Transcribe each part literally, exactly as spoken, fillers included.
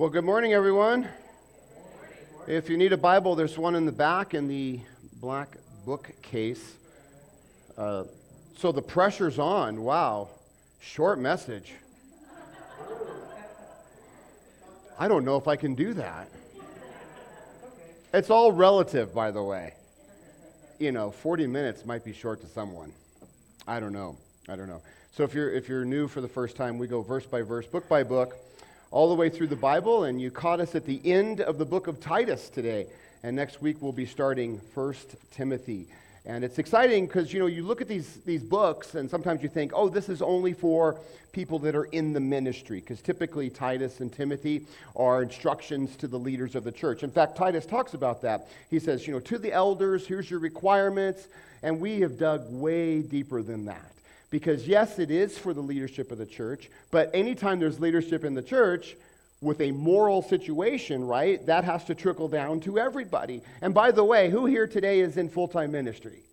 Well, good morning, everyone. If you need a Bible, there's one in the back in the black bookcase. Uh, so the pressure's on. Wow. Short message. I don't know if I can do that. It's all relative, by the way. You know, forty minutes might be short to someone. I don't know. I don't know. So if you're if you're new for the first time, we go verse by verse, book by book, all the way through the Bible, and you caught us at the end of the book of Titus today. And next week we'll be starting First Timothy. And it's exciting because, you know, you look at these, these books and sometimes you think, oh, this is only for people that are in the ministry, because typically Titus and Timothy are instructions to the leaders of the church. In fact, Titus talks about that. He says, you know, to the elders, here's your requirements, and we have dug way deeper than that. Because yes, it is for the leadership of the church, but anytime there's leadership in the church with a moral situation, right, that has to trickle down to everybody. And by the way, who here today is in full-time ministry?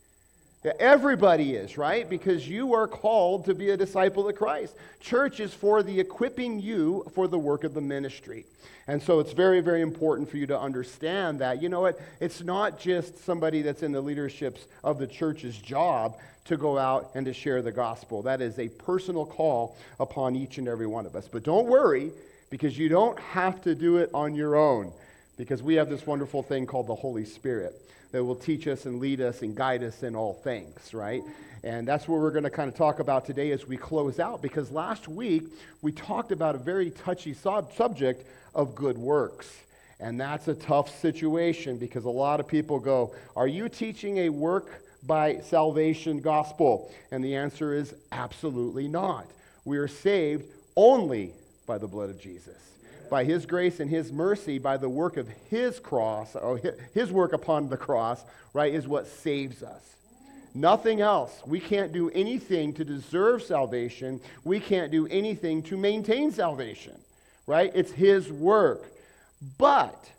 Everybody is, right? Because you are called to be a disciple of Christ. Church is for the equipping you for the work of the ministry. And so it's very, very important for you to understand that, you know what, it's not just somebody that's in the leaderships of the church's job to go out and to share the gospel. That is a personal call upon each and every one of us. But don't worry, because you don't have to do it on your own, because we have this wonderful thing called the Holy Spirit that will teach us and lead us and guide us in all things, right? And that's what we're going to kind of talk about today as we close out, because last week we talked about a very touchy sub- subject of good works. And that's a tough situation, because a lot of people go, are you teaching a work by salvation gospel? And the answer is absolutely not. We are saved only by the blood of Jesus. By His grace and His mercy, by the work of His cross, or His work upon the cross, right, is what saves us. Nothing else. We can't do anything to deserve salvation. We can't do anything to maintain salvation, right? It's His work. But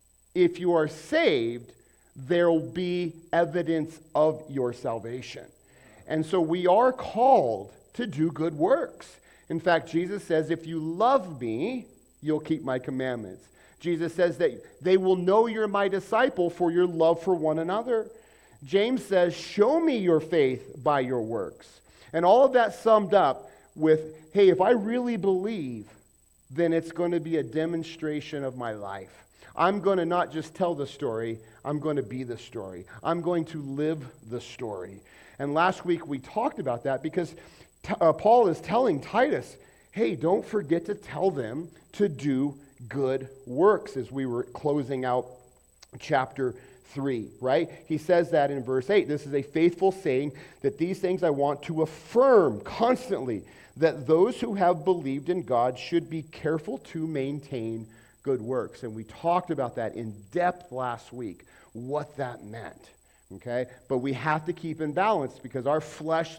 if you are saved, there will be evidence of your salvation. And so we are called to do good works. In fact, Jesus says, if you love me, you'll keep my commandments. Jesus says that they will know you're my disciple for your love for one another. James says, show me your faith by your works. And all of that summed up with, hey, if I really believe, then it's going to be a demonstration of my life. I'm going to not just tell the story, I'm going to be the story. I'm going to live the story. And last week we talked about that because t- uh, Paul is telling Titus, hey, don't forget to tell them to do good works, as we were closing out chapter three, right? He says that in verse eight. This is a faithful saying that these things I want to affirm constantly, that those who have believed in God should be careful to maintain good works. And we talked about that in depth last week, what that meant, okay? But we have to keep in balance because our flesh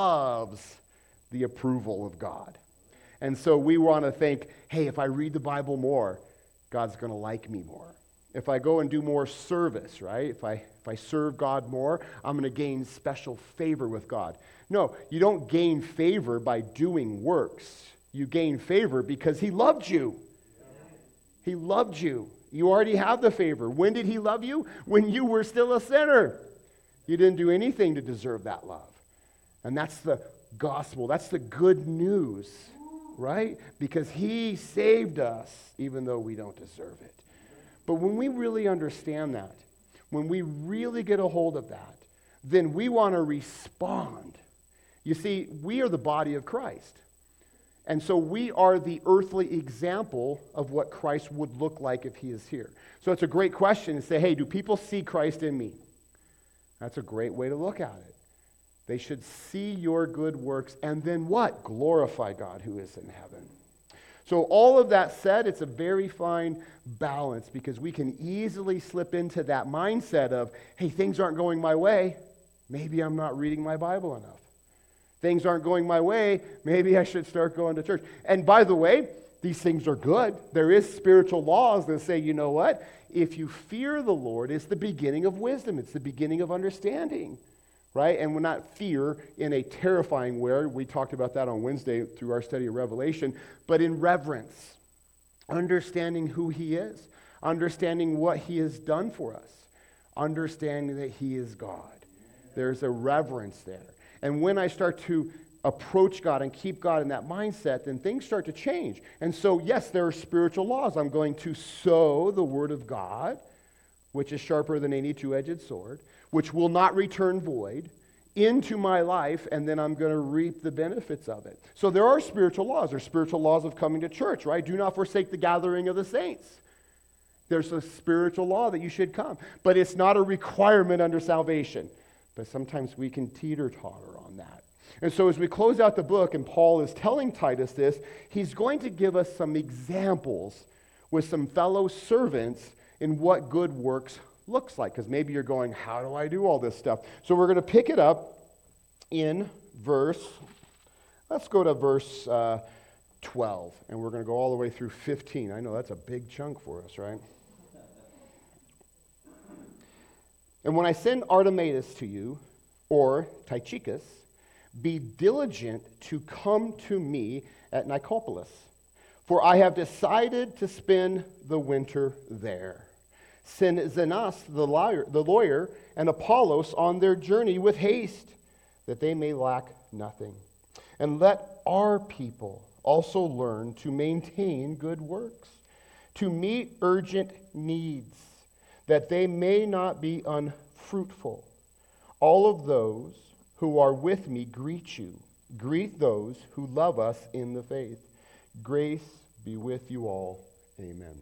loves the approval of God. And so we want to think, hey, if I read the Bible more, God's going to like me more. If I go and do more service, right? If I if I serve God more, I'm going to gain special favor with God. No, you don't gain favor by doing works. You gain favor because He loved you. He loved you. You already have the favor. When did He love you? When you were still a sinner. You didn't do anything to deserve that love. And that's the gospel. That's the good news, right? Because He saved us even though we don't deserve it. But when we really understand that, when we really get a hold of that, then we want to respond. You see, we are the body of Christ. And so we are the earthly example of what Christ would look like if He is here. So it's a great question to say, hey, do people see Christ in me? That's a great way to look at it. They should see your good works and then what? Glorify God who is in heaven. So all of that said, it's a very fine balance because we can easily slip into that mindset of, hey, things aren't going my way. Maybe I'm not reading my Bible enough. Things aren't going my way. Maybe I should start going to church. And by the way, these things are good. There is spiritual laws that say, you know what? If you fear the Lord, it's the beginning of wisdom. It's the beginning of understanding. Right? And we're not fear in a terrifying way. We talked about that on Wednesday through our study of Revelation, but in reverence. understanding who he is, understanding what he has done for us, understanding that he is God. There's a reverence there. And when I start to approach God and keep God in that mindset, then things start to change. And so, yes, there are spiritual laws. I'm going to sow the word of God, which is sharper than any two-edged sword, which will not return void, into my life, and then I'm going to reap the benefits of it. So there are spiritual laws. There's spiritual laws of coming to church, right? Do not forsake the gathering of the saints. There's a spiritual law that you should come. But it's not a requirement under salvation. But sometimes we can teeter-totter on that. And so as we close out the book, and Paul is telling Titus this, he's going to give us some examples with some fellow servants in what good works looks like. Because maybe you're going, how do I do all this stuff? So we're going to pick it up in verse, let's go to verse uh, twelve. And we're going to go all the way through fifteen. I know that's a big chunk for us, right? And when I send Artemas to you, or Tychicus, be diligent to come to me at Nicopolis, for I have decided to spend the winter there. Send Zenas, the lawyer, the lawyer, and Apollos on their journey with haste, that they may lack nothing. And let our people also learn to maintain good works, to meet urgent needs, that they may not be unfruitful. All of those who are with me greet you. Greet those who love us in the faith. Grace be with you all. Amen.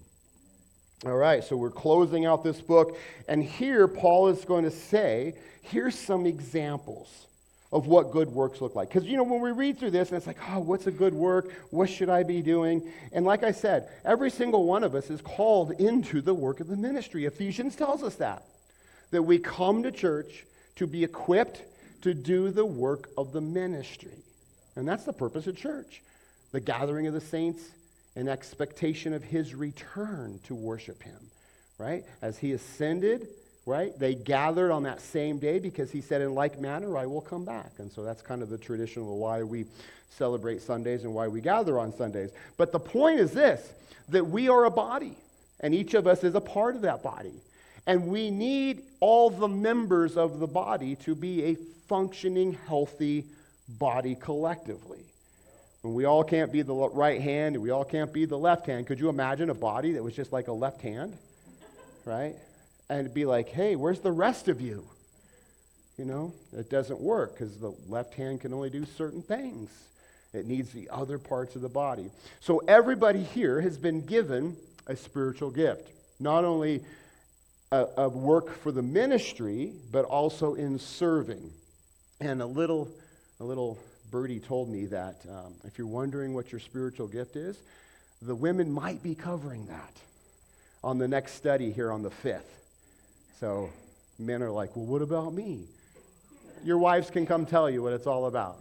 All right, so we're closing out this book, and here Paul is going to say, here's some examples of what good works look like. Because, you know, when we read through this, and it's like, oh, what's a good work? What should I be doing? And like I said, every single one of us is called into the work of the ministry. Ephesians tells us that, that we come to church to be equipped to do the work of the ministry. And that's the purpose of church, the gathering of the saints in expectation of his return to worship him, right? As he ascended, right? They gathered on that same day because he said, in like manner, I will come back. And so that's kind of the tradition of why we celebrate Sundays and why we gather on Sundays. But the point is this, that we are a body, and each of us is a part of that body. And we need all the members of the body to be a functioning, healthy body collectively. When we all can't be the right hand and we all can't be the left hand, could you imagine a body that was just like a left hand, right? And it'd be like, hey, where's the rest of you? You know, it doesn't work because the left hand can only do certain things. It needs the other parts of the body. So everybody here has been given a spiritual gift, not only a, a work for the ministry, but also in serving. And a little, a little birdie told me that um, if you're wondering what your spiritual gift is, the women might be covering that on the next study here on the fifth. So men are like, well, what about me? Your wives can come tell you what it's all about,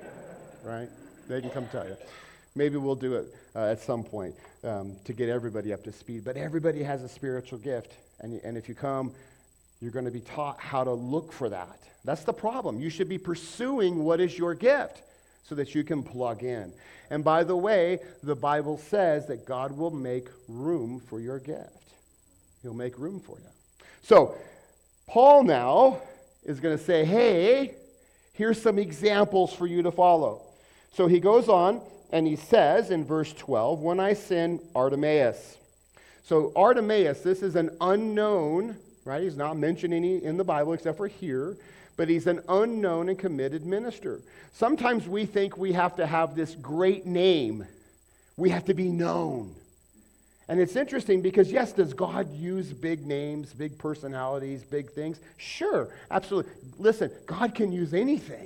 right? They can come tell you. Maybe we'll do it uh, at some point um, to get everybody up to speed. But everybody has a spiritual gift. And, and if you come, you're going to be taught how to look for that. That's the problem. You should be pursuing what is your gift so that you can plug in. And by the way, the Bible says that God will make room for your gift. He'll make room for you. So, Paul now is going to say, hey, here's some examples for you to follow. So he goes on and he says in verse twelve, when I send Artemas. So Artemas, this is an unknown, right? He's not mentioned any in the Bible except for here, but he's an unknown and committed minister. Sometimes we think we have to have this great name. We have to be known. And it's interesting because, yes, does God use big names, big personalities, big things? Sure, absolutely. Listen, God can use anything.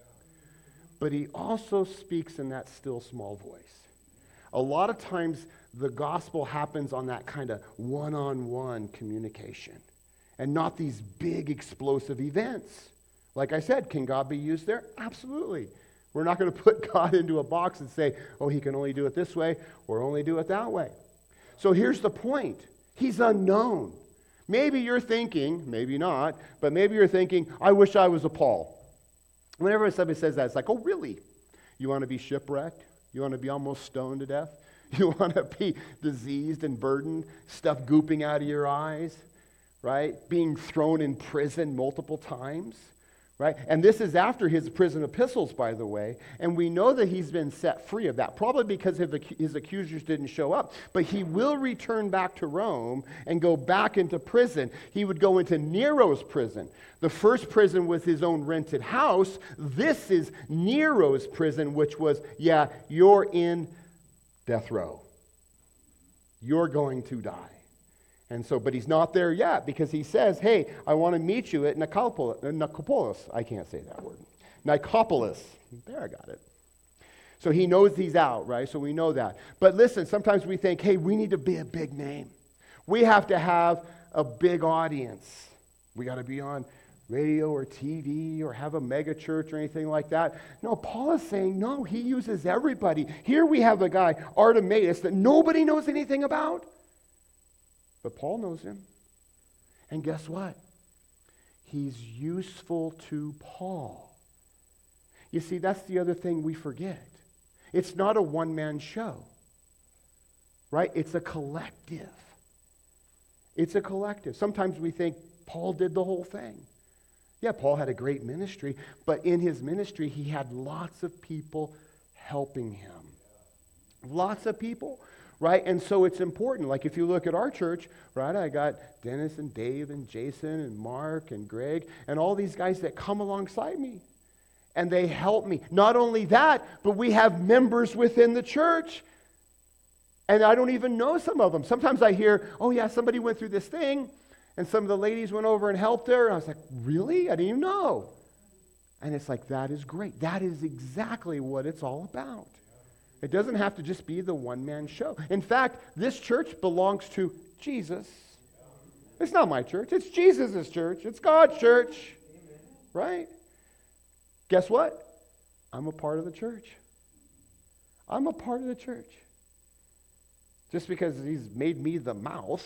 But he also speaks in that still small voice. A lot of times the gospel happens on that kind of one-on-one communication and not these big explosive events. Like I said, can God be used there? Absolutely. We're not going to put God into a box and say, oh, he can only do it this way or only do it that way. So here's the point. He's unknown. Maybe you're thinking, maybe not, but maybe you're thinking, I wish I was a Paul. Whenever somebody says that, it's like, oh, really? You want to be shipwrecked? You want to be almost stoned to death? You want to be diseased and burdened, stuff gooping out of your eyes, right? Being thrown in prison multiple times, right? And this is after his prison epistles, by the way. And we know that he's been set free of that, probably because of the, his accusers didn't show up. But he will return back to Rome and go back into prison. He would go into Nero's prison. The first prison was his own rented house. This is Nero's prison, which was, yeah, you're in death row. You're going to die. And so, but he's not there yet because he says, hey, I want to meet you at Nicopolis. Nicopolis. I can't say that word. Nicopolis. There, I got it. So he knows he's out, right? So we know that. But listen, sometimes we think, hey, we need to be a big name. We have to have a big audience. We got to be on radio or T V or have a mega church or anything like that. No, Paul is saying, no, he uses everybody. Here we have a guy, Artemas, that nobody knows anything about. But Paul knows him. And guess what? He's useful to Paul. You see, that's the other thing we forget. It's not a one-man show, right? It's a collective. It's a collective. Sometimes we think Paul did the whole thing. Yeah, Paul had a great ministry, but in his ministry, he had lots of people helping him. Lots of people. Right? And so it's important. Like if you look at our church, right, I got Dennis and Dave and Jason and Mark and Greg and all these guys that come alongside me. And they help me. Not only that, but we have members within the church. And I don't even know some of them. Sometimes I hear, oh yeah, somebody went through this thing and some of the ladies went over and helped her. And I was like, really? I didn't even know. And it's like, that is great. That is exactly what it's all about. It doesn't have to just be the one-man show. In fact, this church belongs to Jesus. It's not my church. It's Jesus' church. It's God's church. Right? Guess what? I'm a part of the church. I'm a part of the church. Just because he's made me the mouth,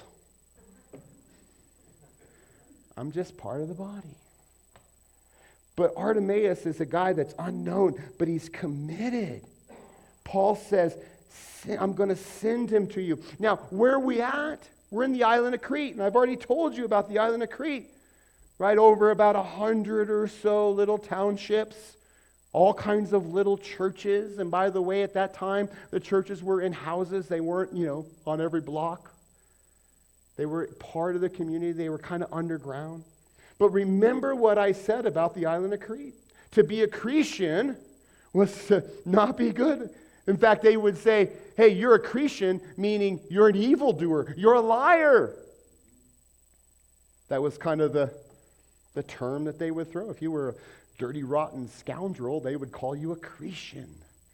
I'm just part of the body. But Artemas is a guy that's unknown, but he's committed. Paul says, I'm going to send him to you. Now, where are we at? We're in the island of Crete, and I've already told you about the island of Crete. Right over about a hundred or so little townships, all kinds of little churches. And by the way, at that time, the churches were in houses. They weren't, you know, on every block. They were part of the community. They were kind of underground. But remember what I said about the island of Crete. To be a Cretan was to not be good. In fact, they would say, hey, you're a Cretan, meaning you're an evildoer. You're a liar. That was kind of the, the term that they would throw. If you were a dirty, rotten scoundrel, they would call you a Cretan.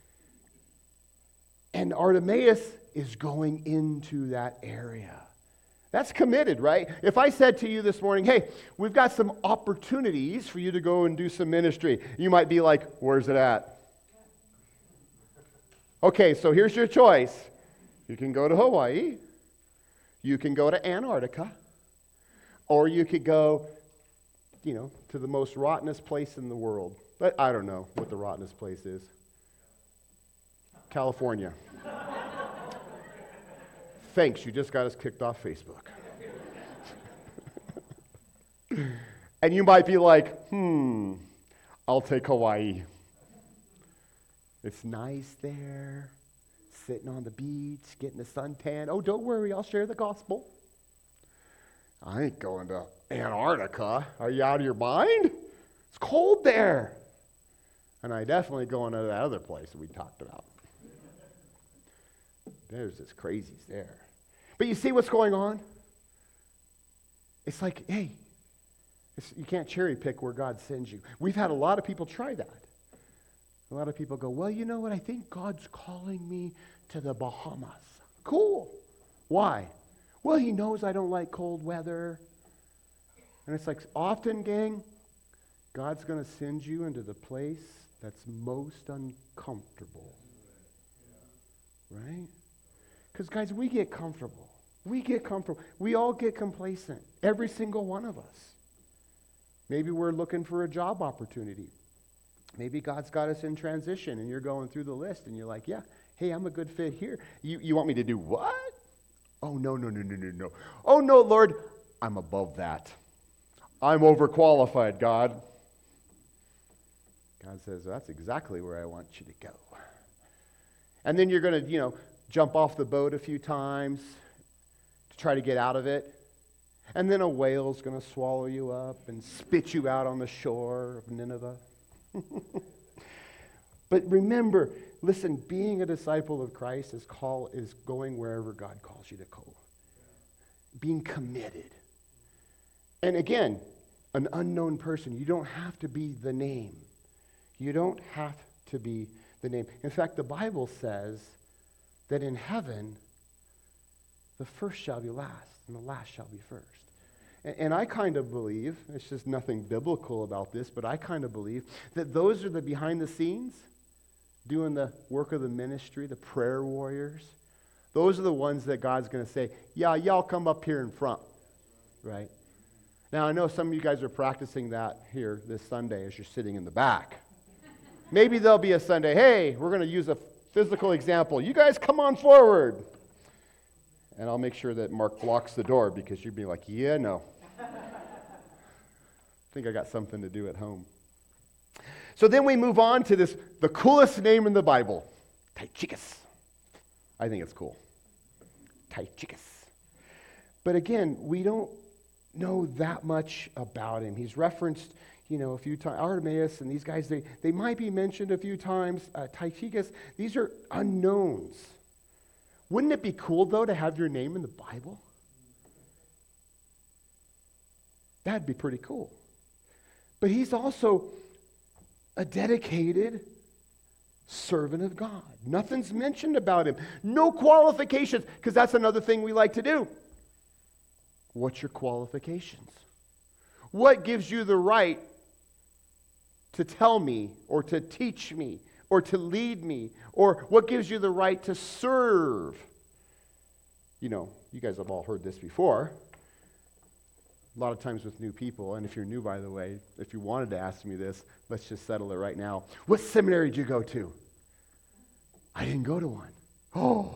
And Artemas is going into that area. That's committed, right? If I said to you this morning, hey, we've got some opportunities for you to go and do some ministry, you might be like, where's it at? Okay, so here's your choice. You can go to Hawaii, you can go to Antarctica, or you could go, you know, to the most rottenest place in the world. But I don't know what the rottenest place is. California. Thanks, you just got us kicked off Facebook. And you might be like, hmm, I'll take Hawaii. It's nice there, sitting on the beach, getting a suntan. Oh, don't worry, I'll share the gospel. I ain't going to Antarctica. Are you out of your mind? It's cold there. And I definitely going to that other place that we talked about. There's this crazies there. But you see what's going on? It's like, hey, it's, you can't cherry pick where God sends you. We've had a lot of people try that. A lot of people go, well, you know what? I think God's calling me to the Bahamas. Cool. Why? Well, he knows I don't like cold weather. And it's like, often, gang, God's going to send you into the place that's most uncomfortable. Right? Because, guys, we get comfortable. We get comfortable. We all get complacent. Every single one of us. Maybe we're looking for a job opportunity. Maybe God's got us in transition and you're going through the list and you're like, yeah, Hey, I'm a good fit here. You, you want me to do what? Oh, no, no, no, no, no, no. Oh, no, Lord, I'm above that. I'm overqualified, God. God says, that's exactly where I want you to go. And then you're going to, you know, jump off the boat a few times to try to get out of it. And then a whale's going to swallow you up and spit you out on the shore of Nineveh. But remember, listen, being a disciple of Christ is call is going wherever God calls you to go. Being committed. And again, an unknown person. You don't have to be the name. You don't have to be the name. In fact, the Bible says that in heaven, the first shall be last, and the last shall be first. And, and I kind of believe, it's just nothing biblical about this, but I kind of believe that those are the behind the scenes, doing the work of the ministry, the prayer warriors. Those are the ones that God's going to say, yeah, y'all come up here in front, right? Now, I know some of you guys are practicing that here this Sunday as you're sitting in the back. Maybe there'll be a Sunday, hey, we're going to use a physical example. You guys come on forward. And I'll make sure that Mark blocks the door because you'd be like, yeah, no. I think I got something to do at home. So then we move on to this, the coolest name in the Bible, Tychicus. I think it's cool. Tychicus. But again, we don't know that much about him. He's referenced, you know, a few times. Artemis and these guys, they, they might be mentioned a few times. Uh, Tychicus, these are unknowns. Wouldn't it be cool, though, to have your name in the Bible? That'd be pretty cool. But he's also a dedicated servant of God. Nothing's mentioned about him. No qualifications, because that's another thing we like to do. What's your qualifications? What gives you the right to tell me or to teach me or to lead me? Or what gives you the right to serve? You know, you guys have all heard this before. A lot of times with new people, and if you're new, by the way, if you wanted to ask me this, let's just settle it right now. What seminary did you go to? I didn't go to one. Oh.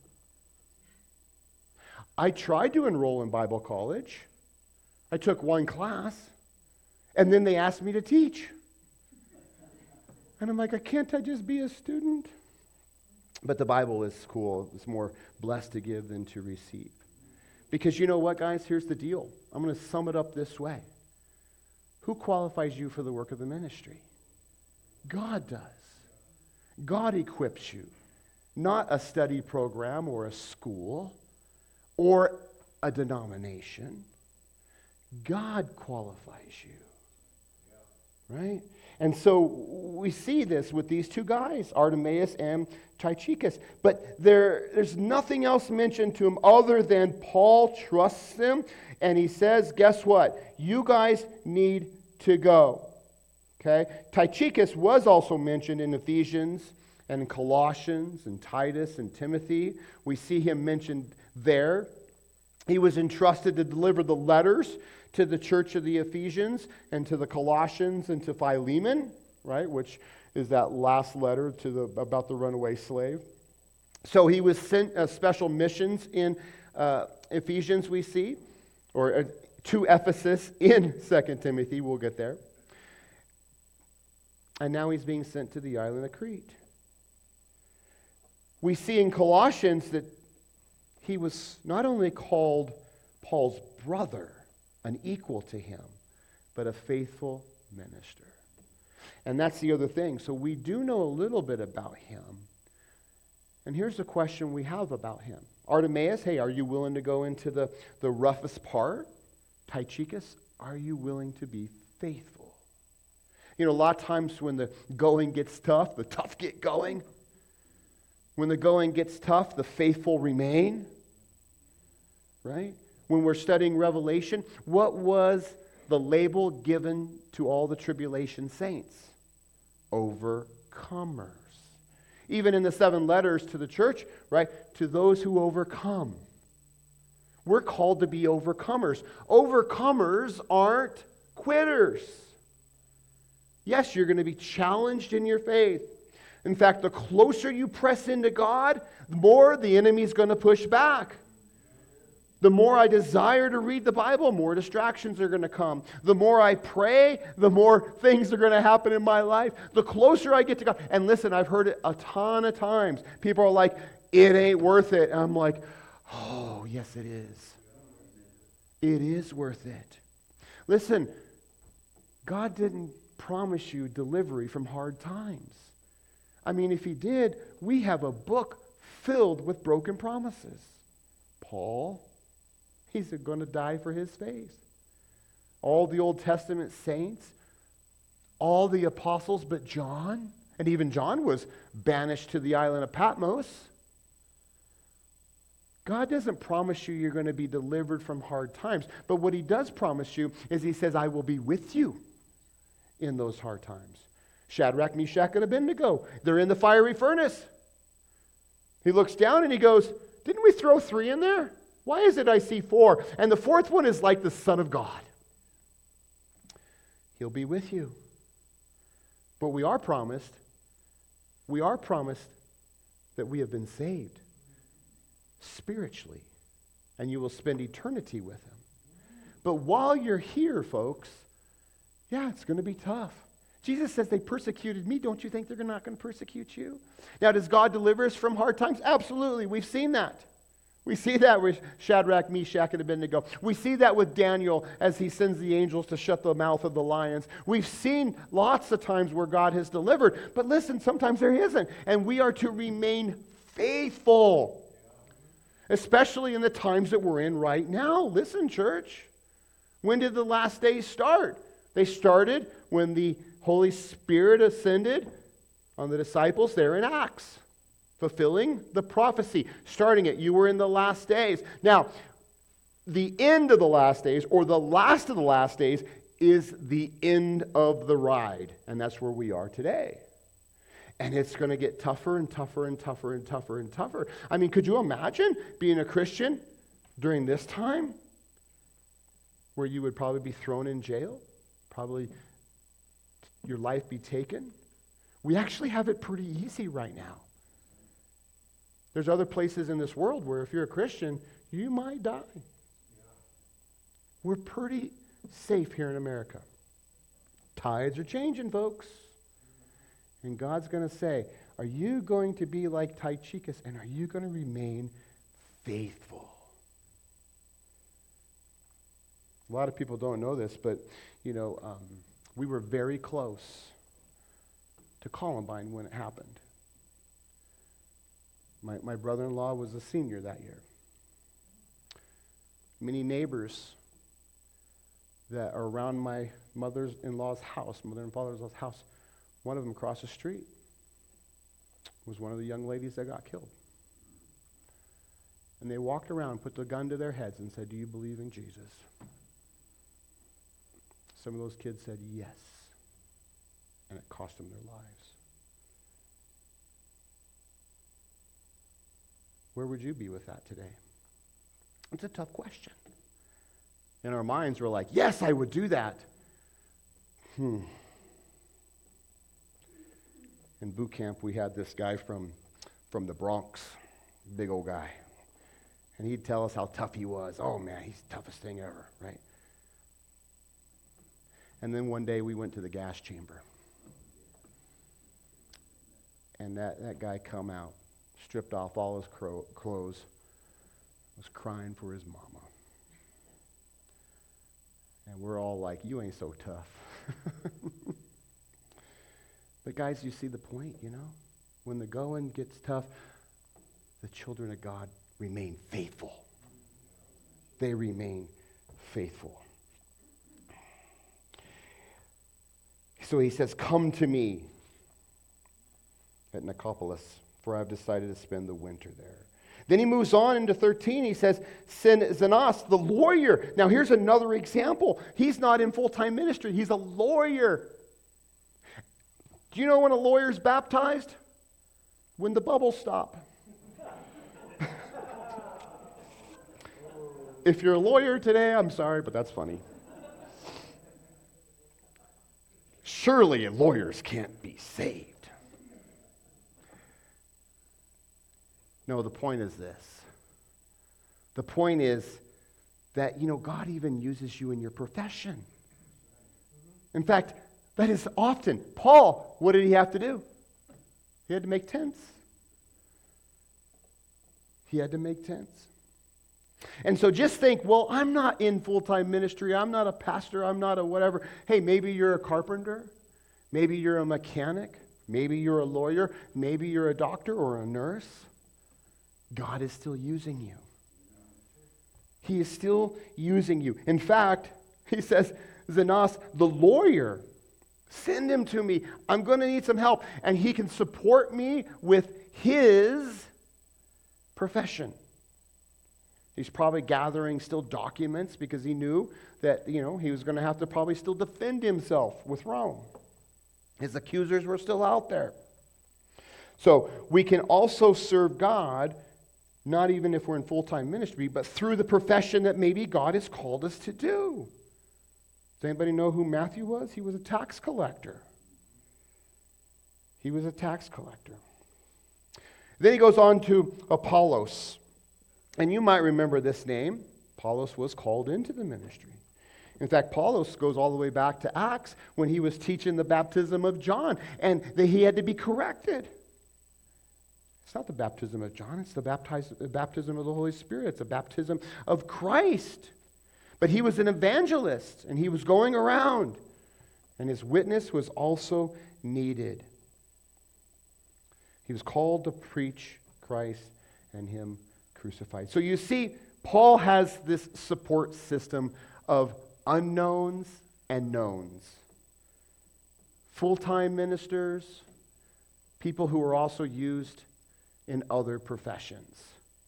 I tried to enroll in Bible college. I took one class, and then they asked me to teach. And I'm like, can't I just be a student? But the Bible is cool. It's more blessed to give than to receive. Because you know what, guys? Here's the deal. I'm going to sum it up this way. Who qualifies you for the work of the ministry? God does. God equips you. Not a study program or a school or a denomination. God qualifies you. Right? And so we see this with these two guys, Artemis and Tychicus. But there, there's nothing else mentioned to him other than Paul trusts him. And he says, guess what? You guys need to go. Okay? Tychicus was also mentioned in Ephesians and in Colossians and Titus and Timothy. We see him mentioned there. He was entrusted to deliver the letters to the church of the Ephesians and to the Colossians and to Philemon, right, which is that last letter to the about the runaway slave. So he was sent uh, special missions in uh, Ephesians, we see, or uh, to Ephesus in Second Timothy. We'll get there. And now he's being sent to the island of Crete. We see in Colossians that he was not only called Paul's brother, an equal to him, but a faithful minister. And that's the other thing. So we do know a little bit about him. And here's the question we have about him. Artemis, hey, are you willing to go into the, the roughest part? Tychicus, are you willing to be faithful? You know, a lot of times when the going gets tough, the tough get going. When the going gets tough, the faithful remain. Right? When we're studying Revelation, what was the label given to all the tribulation saints? Overcomers. Even in the seven letters to the church, right? To those who overcome. We're called to be overcomers. Overcomers aren't quitters. Yes, you're going to be challenged in your faith. In fact, the closer you press into God, the more the enemy's going to push back. The more I desire to read the Bible, more distractions are going to come. The more I pray, the more things are going to happen in my life. The closer I get to God. And listen, I've heard it a ton of times. People are like, it ain't worth it. And I'm like, oh, yes, it is. It is worth it. Listen, God didn't promise you delivery from hard times. I mean, if He did, we have a book filled with broken promises. Paul, he's going to die for his faith. All the Old Testament saints, all the apostles but John, and even John was banished to the island of Patmos. God doesn't promise you you're going to be delivered from hard times, but what He does promise you is He says, I will be with you in those hard times. Shadrach, Meshach, and Abednego, they're in the fiery furnace. He looks down and he goes, didn't we throw three in there? Why is it I see four? And the fourth one is like the Son of God. He'll be with you. But we are promised, we are promised that we have been saved spiritually, and you will spend eternity with Him. But while you're here, folks, yeah, it's going to be tough. Jesus says they persecuted me. Don't you think they're not going to persecute you? Now, does God deliver us from hard times? Absolutely. We've seen that. We see that with Shadrach, Meshach, and Abednego. We see that with Daniel as he sends the angels to shut the mouth of the lions. We've seen lots of times where God has delivered. But listen, sometimes there isn't. And we are to remain faithful. Especially in the times that we're in right now. Listen, church. When did the last days start? They started when the Holy Spirit ascended on the disciples there in Acts, fulfilling the prophecy, starting it. You were in the last days. Now, the end of the last days, or the last of the last days, is the end of the ride. And that's where we are today. And it's going to get tougher and tougher and tougher and tougher and tougher. I mean, could you imagine being a Christian during this time? Where you would probably be thrown in jail? Probably your life be taken. We actually have it pretty easy right now. There's other places in this world where if you're a Christian, you might die. We're pretty safe here in America. Tides are changing, folks. And God's going to say, are you going to be like Tychicus, and are you going to remain faithful? A lot of people don't know this, but, you know, um, we were very close to Columbine when it happened. My, my brother-in-law was a senior that year. Many neighbors that are around my mother-in-law's house, mother and father-in-law's house, one of them across the street was one of the young ladies that got killed. And they walked around, put the gun to their heads and said, do you believe in Jesus? Some of those kids said yes, and it cost them their lives. Where would you be with that today? It's a tough question. In our minds, we're like, yes, I would do that. Hmm. In boot camp, we had this guy from, from the Bronx, big old guy. And he'd tell us how tough he was. Oh, man, he's the toughest thing ever, right? And then one day we went to the gas chamber. And that, that guy come out, stripped off all his cro- clothes, was crying for his mama. And we're all like, you ain't so tough. But guys, you see the point, you know? When the going gets tough, the children of God remain faithful. They remain faithful. So he says, come to me at Nicopolis, for I've decided to spend the winter there. Then he moves on into thirteen. He says, Zenos, the lawyer. Now here's another example. He's not in full-time ministry. He's a lawyer. Do you know when a lawyer's baptized? When the bubbles stop. If you're a lawyer today, I'm sorry, but that's funny. Surely lawyers can't be saved. No, the point is this. The point is that, you know, God even uses you in your profession. In fact, that is often. Paul, what did he have to do? He had to make tents. He had to make tents. And so just think, well, I'm not in full-time ministry. I'm not a pastor. I'm not a whatever. Hey, maybe you're a carpenter. Maybe you're a mechanic. Maybe you're a lawyer. Maybe you're a doctor or a nurse. God is still using you. He is still using you. In fact, he says, Zenas, the lawyer, send him to me. I'm going to need some help. And he can support me with his profession. He's probably gathering still documents because he knew that, you know, he was going to have to probably still defend himself with Rome. His accusers were still out there. So we can also serve God, not even if we're in full-time ministry, but through the profession that maybe God has called us to do. Does anybody know who Matthew was? He was a tax collector. He was a tax collector. Then he goes on to Apollos. And you might remember this name. Apollos was called into the ministry. In fact, Apollos goes all the way back to Acts when he was teaching the baptism of John, and that he had to be corrected. It's not the baptism of John, it's the baptize, baptism of the Holy Spirit. It's a baptism of Christ. But he was an evangelist, and he was going around, and his witness was also needed. He was called to preach Christ and him crucified. So you see, Paul has this support system of unknowns and knowns. Full-time ministers, people who are also used in other professions.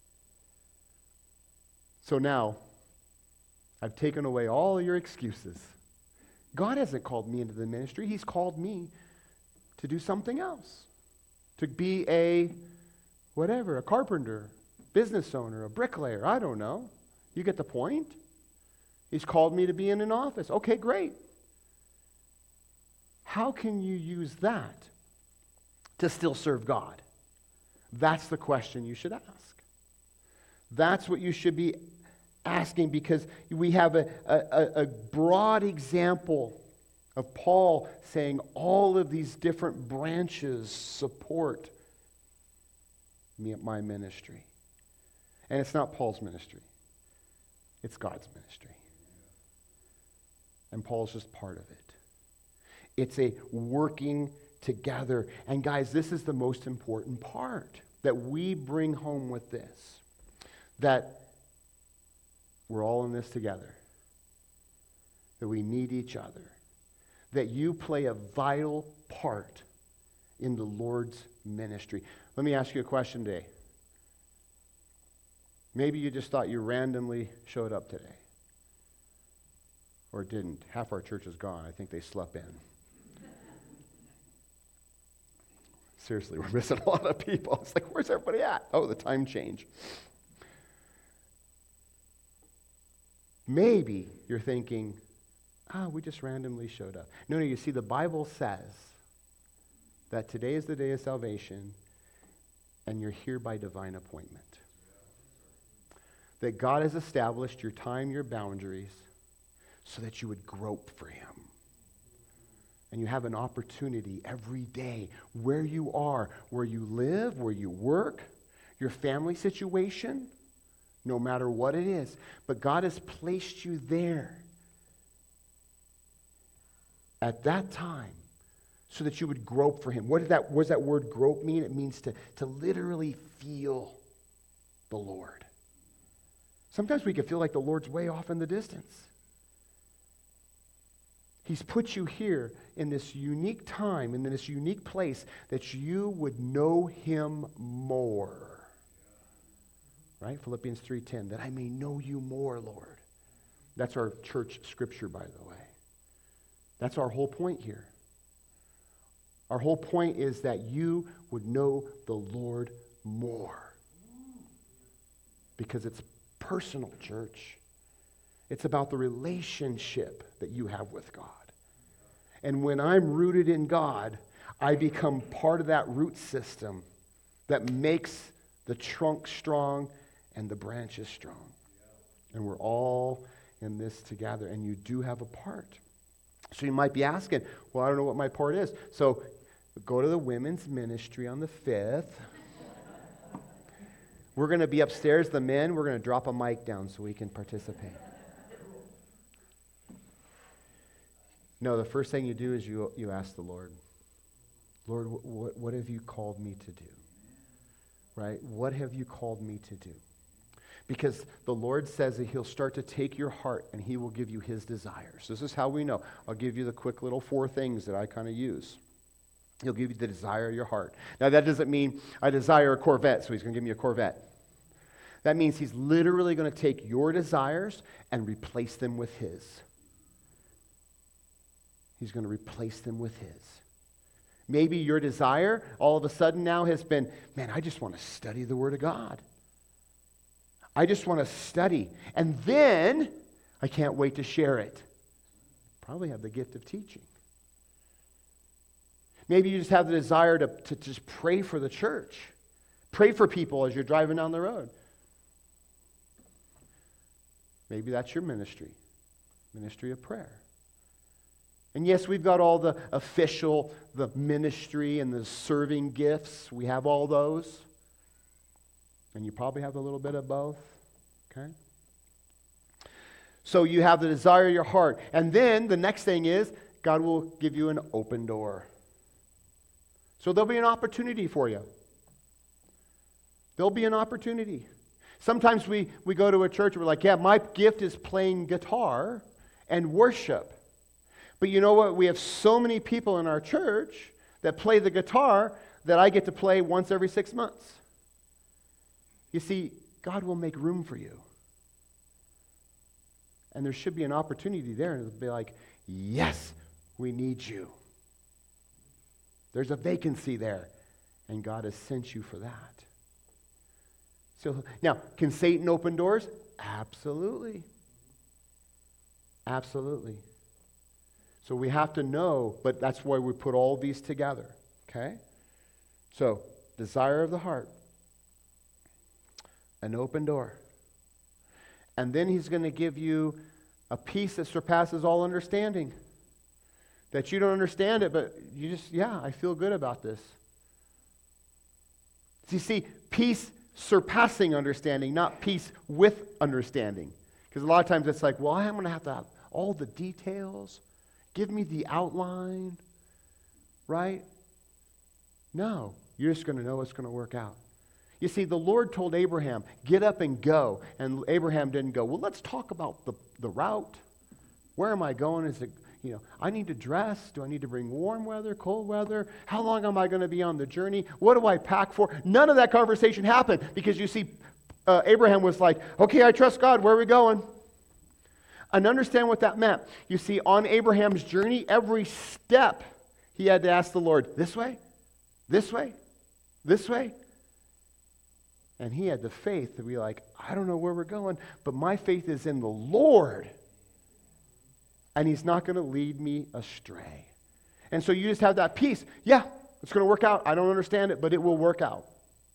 So now, I've taken away all of your excuses. God hasn't called me into the ministry. He's called me to do something else. To be a, whatever, a carpenter, business owner, a bricklayer, I don't know. You get the point? He's called me to be in an office. Okay, great. How can you use that to still serve God? That's the question you should ask. That's what you should be asking, because we have a, a, a broad example of Paul saying all of these different branches support me, my ministry. And it's not Paul's ministry. It's God's ministry. And Paul's just part of it. It's a working together. And guys, this is the most important part that we bring home with this. That we're all in this together. That we need each other. That you play a vital part in the Lord's ministry. Let me ask you a question today. Maybe you just thought you randomly showed up today. Or didn't. Half our church is gone. I think they slept in. Seriously, we're missing a lot of people. It's like, where's everybody at? Oh, the time change. Maybe you're thinking, ah, oh, we just randomly showed up. No, no, you see, the Bible says that today is the day of salvation, and you're here by divine appointment. That God has established your time, your boundaries, so that you would grope for him. And you have an opportunity every day, where you are, where you live, where you work, your family situation, no matter what it is. But God has placed you there at that time so that you would grope for him. What, did that, what does that word grope mean? It means to, to literally feel the Lord. Sometimes we can feel like the Lord's way off in the distance. He's put you here in this unique time, in this unique place, that you would know him more. Right? Philippians three ten, that I may know you more, Lord. That's our church scripture, by the way. That's our whole point here. Our whole point is that you would know the Lord more. Because it's personal, church. It's about the relationship that you have with God. And when I'm rooted in God, I become part of that root system that makes The trunk strong and the branches strong. And we're all in this together, and you do have a part. So you might be asking, well, I don't know what my part is. So go to the women's ministry on the fifth. We're going to be upstairs, the men. We're going to drop a mic down so we can participate. No, the first thing you do is you you ask the Lord, Lord, what, what have you called me to do? Right? What have you called me to do? Because the Lord says that he'll start to take your heart and he will give you his desires. This is how we know. I'll give you the quick little four things that I kind of use. He'll give you the desire of your heart. Now that doesn't mean I desire a Corvette, so he's going to give me a Corvette. That means he's literally going to take your desires and replace them with his. He's going to replace them with his. Maybe your desire all of a sudden now has been, man, I just want to study the Word of God. I just want to study. And then I can't wait to share it. Probably have the gift of teaching. Maybe you just have the desire to, to just pray for the church. Pray for people as you're driving down the road. Maybe that's your ministry. Ministry of prayer. And yes, we've got all the official, the ministry and the serving gifts. We have all those. And you probably have a little bit of both. Okay? So you have the desire of your heart. And then the next thing is, God will give you an open door. So there'll be an opportunity for you. There'll be an opportunity. Sometimes we, we go to a church and we're like, yeah, my gift is playing guitar and worship. But you know what? We have so many people in our church that play the guitar that I get to play once every six months. You see, God will make room for you. And there should be an opportunity there. And it'll be like, yes, we need you. There's a vacancy there. And God has sent you for that. So now, can Satan open doors? Absolutely. Absolutely. So we have to know, but that's why we put all these together. Okay? So, desire of the heart. An open door. And then he's going to give you a peace that surpasses all understanding. That you don't understand it, but you just, yeah, I feel good about this. So you see, peace surpassing understanding, not peace with understanding. Because a lot of times it's like, well, I'm going to have to have all the details. Give me the outline. Right? No. You're just going to know it's going to work out. You see, the Lord told Abraham, get up and go. And Abraham didn't go, well, let's talk about the, the route. Where am I going? Is it, you know, I need to dress. Do I need to bring warm weather, cold weather? How long am I going to be on the journey? What do I pack for? None of that conversation happened because you see, uh, Abraham was like, okay, I trust God. Where are we going? And understand what that meant. You see, on Abraham's journey, every step he had to ask the Lord, this way, this way, this way. And he had the faith to be like, I don't know where we're going, but my faith is in the Lord. And he's not going to lead me astray. And so you just have that peace. Yeah, it's going to work out. I don't understand it, but it will work out.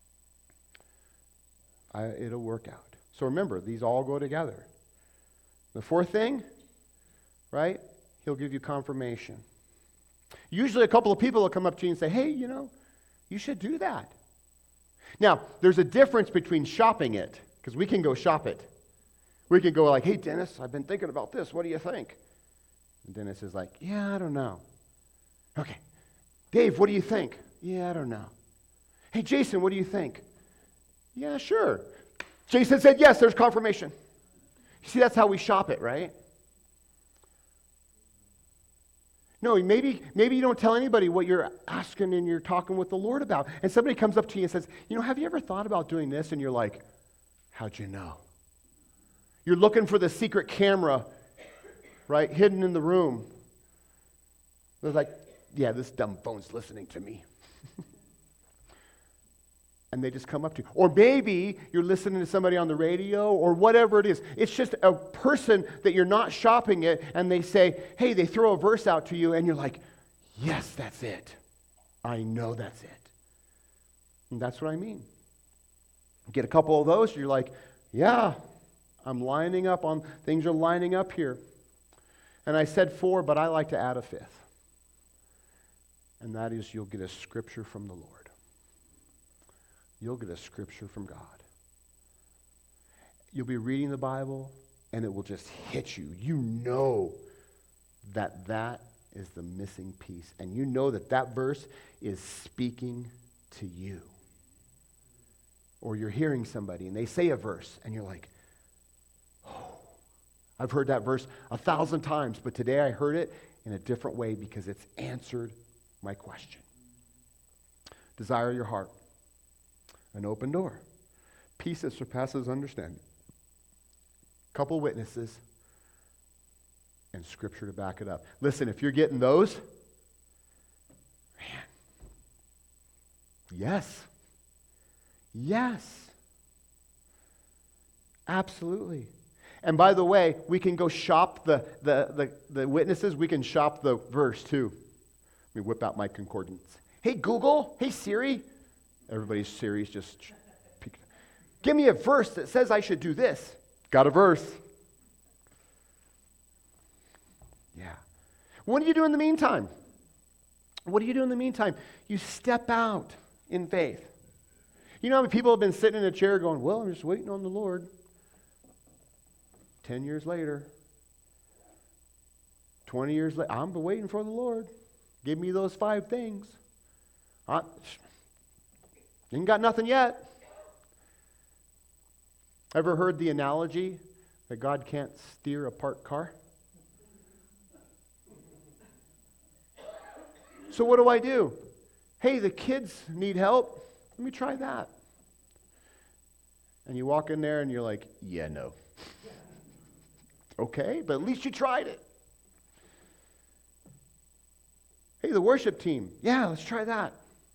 I, it'll work out. So remember, these all go together. The fourth thing, right? He'll give you confirmation. Usually a couple of people will come up to you and say, hey, you know, you should do that. Now, there's a difference between shopping it, because we can go shop it. We can go like, hey, Dennis, I've been thinking about this. What do you think? And Dennis is like, yeah, I don't know. Okay. Dave, what do you think? Yeah, I don't know. Hey, Jason, what do you think? Yeah, sure. Jason said, yes, there's confirmation. You see, that's how we shop it, right? No, maybe maybe you don't tell anybody what you're asking and you're talking with the Lord about. And somebody comes up to you and says, you know, have you ever thought about doing this? And you're like, how'd you know? You're looking for the secret camera, right, hidden in the room. They're like, yeah, this dumb phone's listening to me. And they just come up to you. Or maybe you're listening to somebody on the radio or whatever it is. It's just a person that you're not shopping it, and they say, hey, they throw a verse out to you, and you're like, yes, that's it. I know that's it. And that's what I mean. Get a couple of those, you're like, yeah, I'm lining up on, things are lining up here. And I said four, but I like to add a fifth. And that is you'll get a scripture from the Lord. You'll get a scripture from God. You'll be reading the Bible, and it will just hit you. You know that that is the missing piece. And you know that that verse is speaking to you. Or you're hearing somebody, and they say a verse, and you're like, oh, I've heard that verse a thousand times, but today I heard it in a different way because it's answered my question. Desire your heart. An open door. Peace that surpasses understanding. Couple witnesses. And scripture to back it up. Listen, if you're getting those, man, yes. Yes. Absolutely. And by the way, we can go shop the, the, the, the witnesses. We can shop the verse too. Let me whip out my concordance. Hey, Google. Hey, Siri. Everybody's Siri's just... Give me a verse that says I should do this. Got a verse. Yeah. What do you do in the meantime? What do you do in the meantime? You step out in faith. You know how many people have been sitting in a chair going, well, I'm just waiting on the Lord. Ten years later, twenty years later, I'm waiting for the Lord. Give me those five things. I ain't got nothing yet. Ever heard the analogy that God can't steer a parked car? So what do I do? Hey, the kids need help. Let me try that. And you walk in there and you're like, yeah, no. Okay, but at least you tried it. Hey, the worship team. Yeah, let's try that.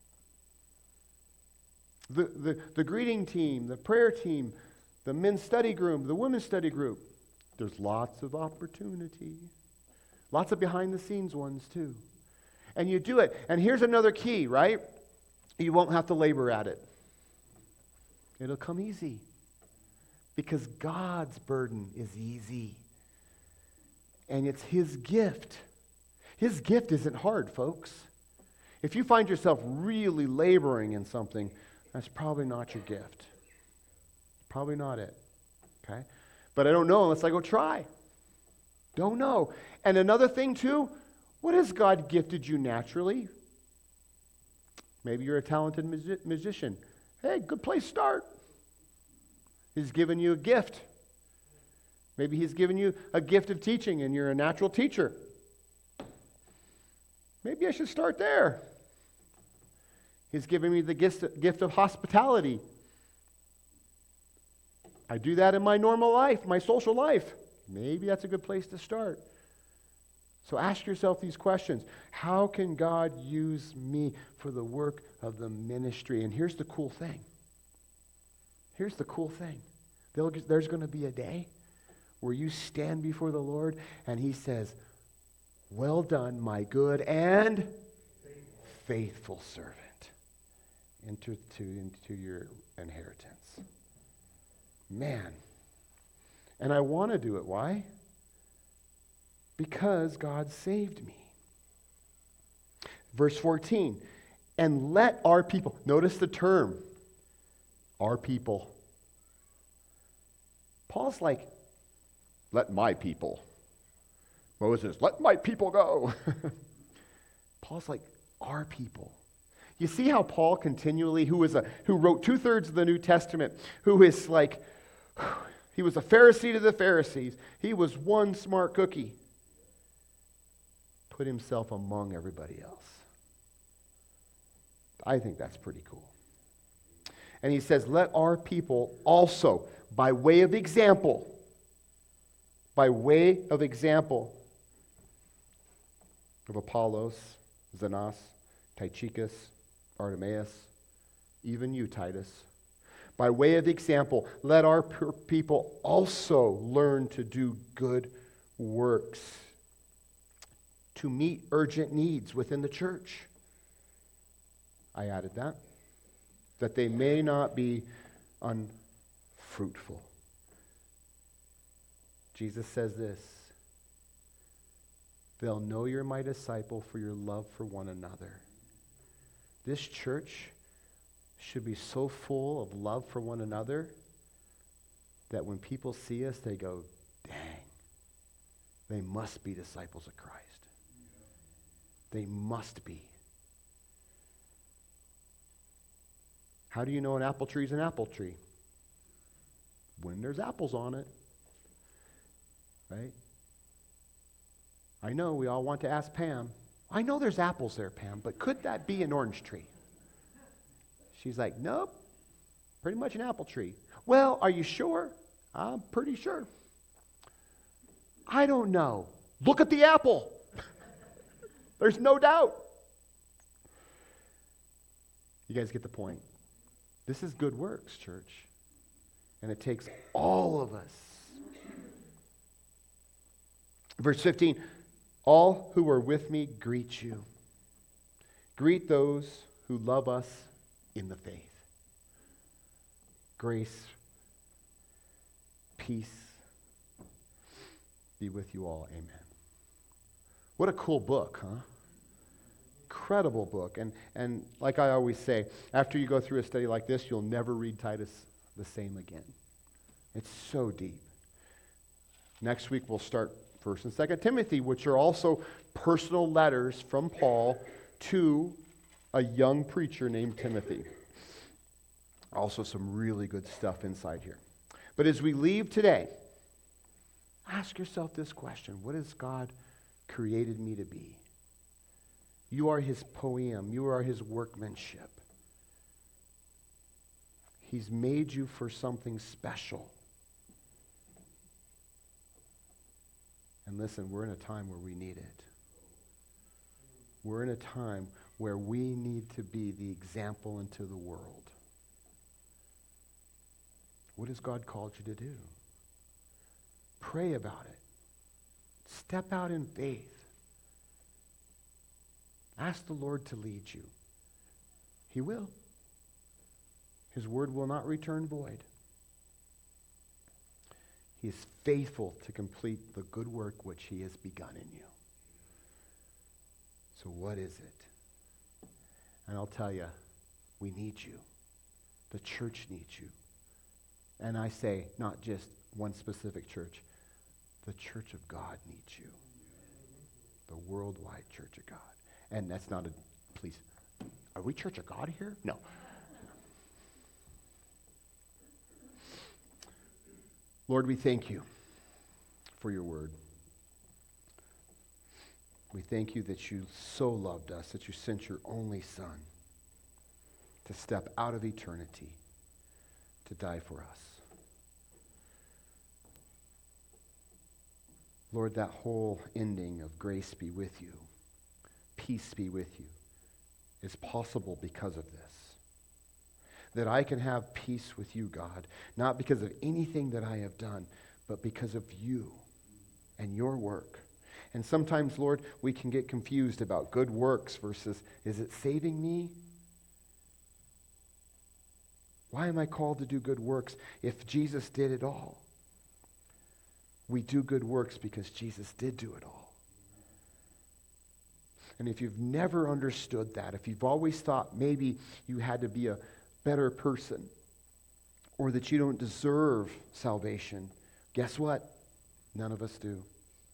The, the, the greeting team, the prayer team, the men's study group, the women's study group. There's lots of opportunity. Lots of behind-the-scenes ones, too. And you do it. And here's another key, right? You won't have to labor at it. It'll come easy. Because God's burden is easy. And it's His gift. His gift isn't hard, folks. If you find yourself really laboring in something, that's probably not your gift. Probably not it. Okay? But I don't know unless I go try. Don't know. And another thing too, what has God gifted you naturally? Maybe you're a talented music- musician. Hey, good place to start. He's given you a gift. Maybe He's given you a gift of teaching and you're a natural teacher. Maybe I should start there. He's given me the gift, gift of hospitality. I do that in my normal life, my social life. Maybe that's a good place to start. So ask yourself these questions. How can God use me for the work of the ministry? And here's the cool thing. Here's the cool thing. There's going to be a day where you stand before the Lord and He says, well done, my good and faithful servant. Enter to, into your inheritance. Man. And I want to do it. Why? Because God saved me. Verse fourteen. And let our people, notice the term, our people. Paul's like, let my people. Moses, let my people go. Paul's like, our people. You see how Paul continually, who was a who wrote two-thirds of the New Testament, who is like, he was a Pharisee to the Pharisees. He was one smart cookie. Put himself among everybody else. I think that's pretty cool. And he says, let our people also, by way of example, by way of example of Apollos, Zenos, Tychicus, Artemas, even you, Titus, by way of example, let our people also learn to do good works, to meet urgent needs within the church. I added that. That they may not be unfruitful. Jesus says this, they'll know you're my disciple for your love for one another. This church should be so full of love for one another that when people see us, they go, dang, they must be disciples of Christ. They must be. How do you know an apple tree is an apple tree? When there's apples on it. Right? I know we all want to ask Pam, I know there's apples there, Pam, but could that be an orange tree? She's like, nope, pretty much an apple tree. Well, are you sure? I'm pretty sure. I don't know. Look at the apple. There's no doubt. You guys get the point. This is good works, church. And it takes all of us. Verse fifteen, all who are with me greet you. Greet those who love us in the faith. Grace, peace be with you all. Amen. What a cool book, huh? Incredible book. And, and like I always say, after you go through a study like this, you'll never read Titus the same again. It's so deep. Next week we'll start First and Second Timothy, which are also personal letters from Paul to a young preacher named Timothy. Also some really good stuff inside here. But as we leave today, ask yourself this question. What has God created me to be? You are his poem. You are his workmanship. He's made you for something special. And listen, we're in a time where we need it. We're in a time where we need to be the example into the world. What has God called you to do? Pray about it. Step out in faith. Ask the Lord to lead you. He will. His word will not return void. He is faithful to complete the good work which he has begun in you. So what is it? And I'll tell you, we need you. The church needs you. And I say, not just one specific church. The church of God needs you. The worldwide church of God. And that's not a, please, are we Church of God here? No. Lord, we thank you for your word. We thank you that you so loved us, that you sent your only Son to step out of eternity to die for us. Lord, that whole ending of grace be with you, peace be with you, is possible because of this. That I can have peace with you, God, not because of anything that I have done, but because of you and your work. And sometimes, Lord, we can get confused about good works versus, is it saving me? Why am I called to do good works if Jesus did it all? We do good works because Jesus did do it all. And if you've never understood that, if you've always thought maybe you had to be a better person or that you don't deserve salvation, guess what? None of us do.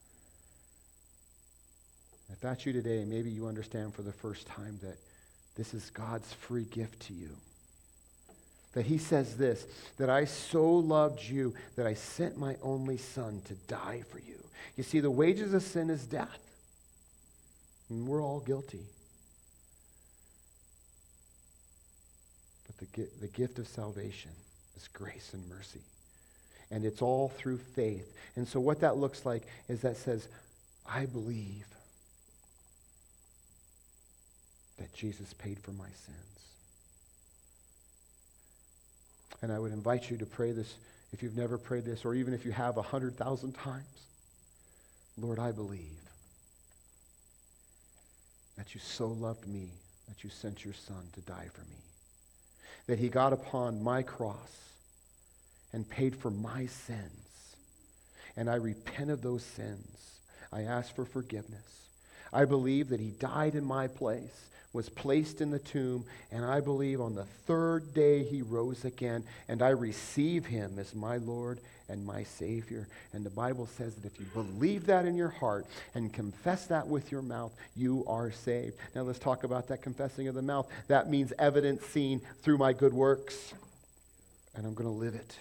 If that's you today, maybe you understand for the first time that this is God's free gift to you. That he says this, that I so loved you that I sent my only Son to die for you. You see, the wages of sin is death. And we're all guilty. But the, the gift of salvation is grace and mercy. And it's all through faith. And so what that looks like is that says, I believe that Jesus paid for my sins. And I would invite you to pray this if you've never prayed this, or even if you have a hundred thousand times. Lord, I believe that you so loved me that you sent your Son to die for me. That he got upon my cross and paid for my sins. And I repent of those sins. I ask for forgiveness. I believe that he died in my place, was placed in the tomb, and I believe on the third day he rose again, and I receive him as my Lord and my Savior. And the Bible says that if you believe that in your heart and confess that with your mouth, you are saved. Now let's talk about that confessing of the mouth. That means evidence seen through my good works, and I'm going to live it.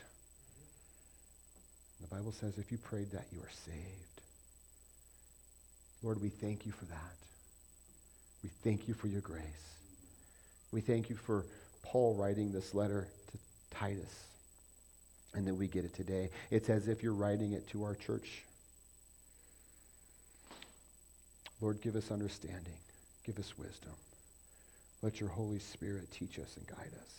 The Bible says if you prayed that, you are saved. Lord, we thank you for that. We thank you for your grace. We thank you for Paul writing this letter to Titus, and that we get it today. It's as if you're writing it to our church. Lord, give us understanding. Give us wisdom. Let your Holy Spirit teach us and guide us.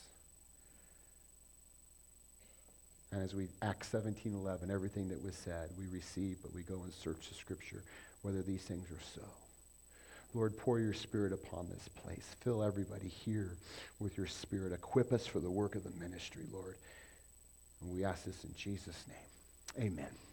And as we, Acts seventeen eleven, everything that was said, we receive, but we go and search the Scripture, whether these things are so. Lord, pour your Spirit upon this place. Fill everybody here with your Spirit. Equip us for the work of the ministry, Lord. And we ask this in Jesus' name. Amen.